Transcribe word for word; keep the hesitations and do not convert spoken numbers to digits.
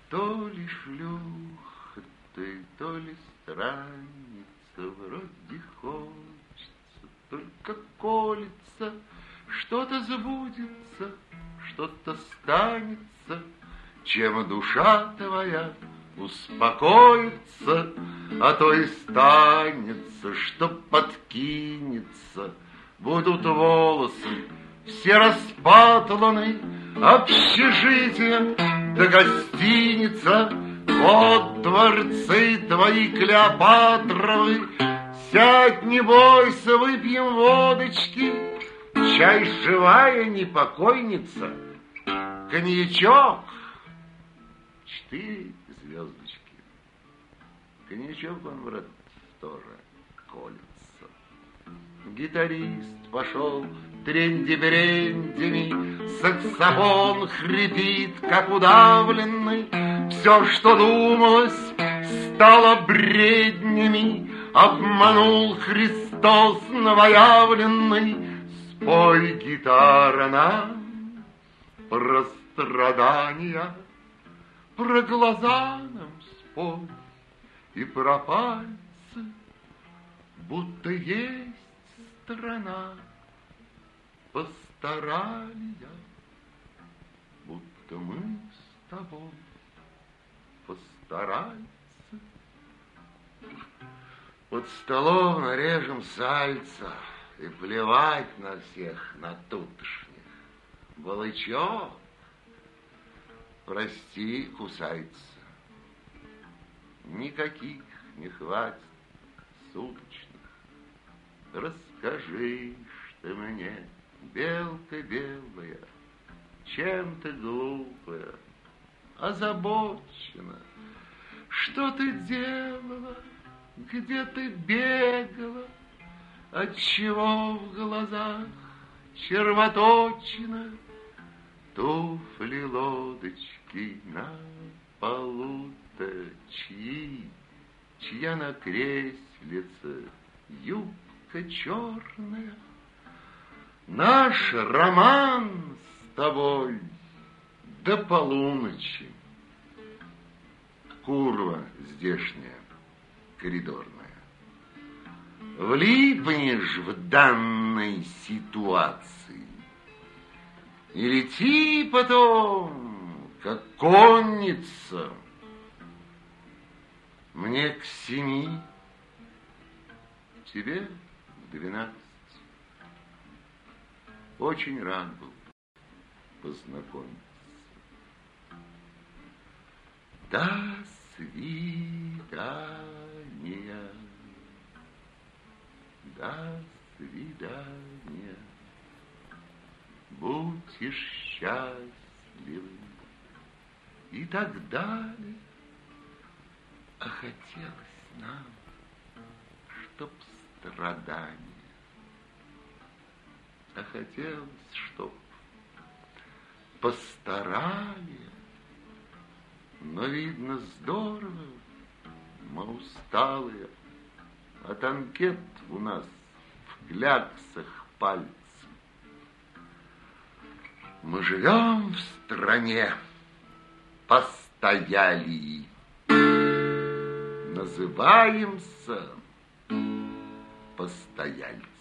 То ли шлюха ты, то ли странница, вроде хочется, только колется, что-то забудется, что-то станется, чем душа твоя успокоится, а то и станется, что подкинется. Будут волосы все распатланы, общежитие да гостиница. Вот дворцы твои Клеопатровы. Сядь, не бойся, выпьем водочки. Чай живая непокойница. Коньячок. Четыре звездочки. Коньячок, он, брат, тоже колется. Гитарист пошел тренди-брендями, саксофон хрипит, как удавленный. Все, что думалось, стало бреднями. Обманул Христос новоявленный. Спой, гитара, нам про страдания, про глаза нам спой и про пальцы, будто есть страна пасторалия, будто мы с тобой постарались. Под столом нарежем сальца и плевать на всех, на тутошних. Балычок, прости, кусается. Никаких не хватит суточных. Расскажи, что мне, белка белая, чем ты глупая, озабочена. Что ты делала, где ты бегала, отчего в глазах червоточина? Туфли, лодочки на полу-то чьи, чья на креслице юбка черная? Наш роман с тобой до полуночи. Курва здешняя, коридорная. Влипнешь в данной ситуации и лети потом, как конница. Мне к семи, тебе к двенадцати. Очень рад был познакомиться. До свидания. До свидания. Будьте счастливы. И так далее. А хотелось нам, чтоб страдания. А хотелось, чтоб постарали. Но, видно, здорово, мы усталые. От анкет у нас в кляксах пальцы. Мы живем в стране постоялий. Называемся постояльцы.